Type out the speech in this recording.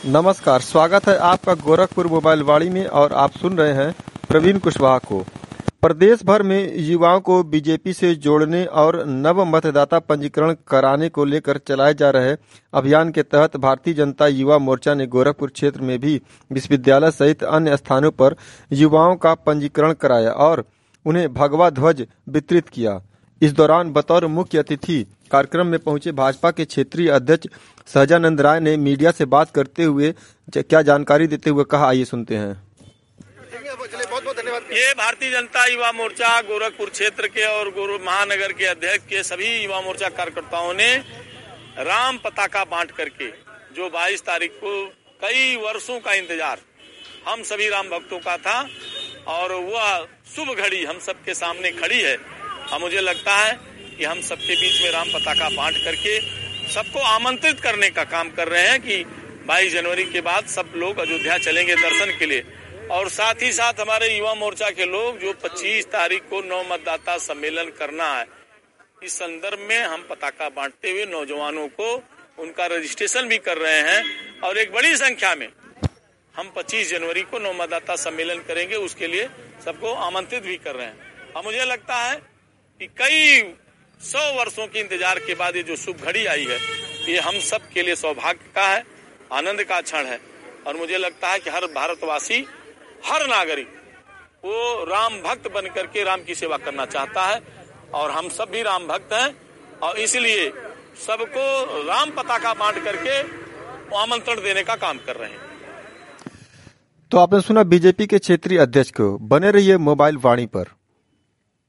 नमस्कार, स्वागत है आपका गोरखपुर मोबाइल वाणी में और आप सुन रहे हैं प्रवीण कुशवाहा को। प्रदेश भर में युवाओं को बीजेपी से जोड़ने और नव मतदाता पंजीकरण कराने को लेकर चलाए जा रहे अभियान के तहत भारतीय जनता युवा मोर्चा ने गोरखपुर क्षेत्र में भी विश्वविद्यालय सहित अन्य स्थानों पर युवाओं का पंजीकरण कराया और उन्हें भगवा ध्वज वितरित किया। इस दौरान बतौर मुख्य अतिथि कार्यक्रम में पहुंचे भाजपा के क्षेत्रीय अध्यक्ष सहजानंद राय ने मीडिया से बात करते हुए क्या जानकारी देते हुए कहा, आइए सुनते हैं। ये भारतीय जनता युवा मोर्चा गोरखपुर क्षेत्र के और महानगर के अध्यक्ष के सभी युवा मोर्चा कार्यकर्ताओं ने राम पताका बांट करके जो 22 तारीख को कई वर्षों का इंतजार हम सभी राम भक्तों का था और वह शुभ घड़ी हम सबके सामने खड़ी है। मुझे लगता है कि हम सबके बीच में राम पताका बांट करके सबको आमंत्रित करने का काम कर रहे हैं कि 22 जनवरी के बाद सब लोग अयोध्या चलेंगे दर्शन के लिए। और साथ ही साथ हमारे युवा मोर्चा के लोग जो 25 तारीख को नव मतदाता सम्मेलन करना है, इस संदर्भ में हम पताका बांटते हुए नौजवानों को उनका रजिस्ट्रेशन भी कर रहे हैं और एक बड़ी संख्या में हम 25 जनवरी को नव मतदाता सम्मेलन करेंगे, उसके लिए सबको आमंत्रित भी कर रहे हैं। और मुझे लगता है कि कई 100 वर्षों के इंतजार के बाद ये जो शुभ घड़ी आई है, ये हम सब के लिए सौभाग्य का है, आनंद का क्षण है। और मुझे लगता है कि हर भारतवासी, हर नागरिक वो राम भक्त बन करके राम की सेवा करना चाहता है और हम सब भी राम भक्त हैं और इसलिए सबको राम पताका बांट करके आमंत्रण देने का काम कर रहे हैं। तो आपने सुना बीजेपी के क्षेत्रीय अध्यक्ष को। बने रहिए मोबाइल वाणी पर।